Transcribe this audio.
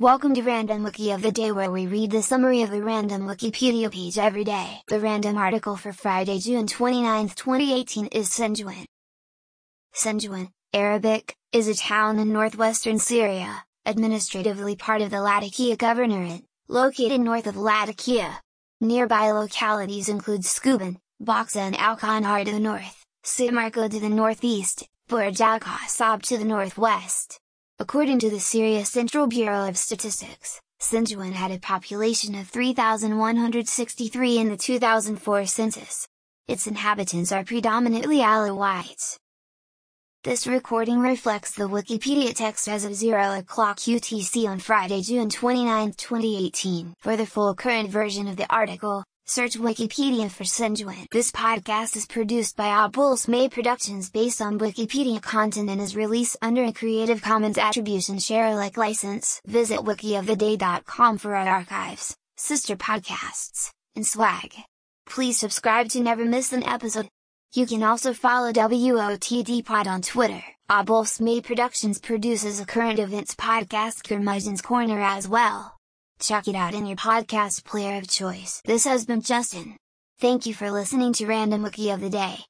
Welcome to Random Wiki of the Day, where we read the summary of a random Wikipedia page every day. The random article for Friday, June 29, 2018 is Sanjuan. Sanjuan, Arabic, is a town in northwestern Syria, administratively part of the Latakia Governorate, located north of Latakia. Nearby localities include Skuban, Baksa and Al-Khanhar to the north, Samarkand to the northeast, Burj al-Qasab to the northwest. According to the Syria Central Bureau of Statistics, Sanjuan had a population of 3,163 in the 2004 census. Its inhabitants are predominantly Alawites. This recording reflects the Wikipedia text as of 0 o'clock UTC on Friday, June 29, 2018. For the full current version of the article, search Wikipedia for Sanjuan. This podcast is produced by Abul Smay Productions based on Wikipedia content and is released under a Creative Commons Attribution Share Alike license. Visit wikioftheday.com for our archives, sister podcasts, and swag. Please subscribe to never miss an episode. You can also follow WOTD Pod on Twitter. Abul Smay Productions produces a current events podcast, Curmudgeon's Corner, as well. Check it out in your podcast player of choice. This has been Justin. Thank you for listening to Random Wiki of the Day.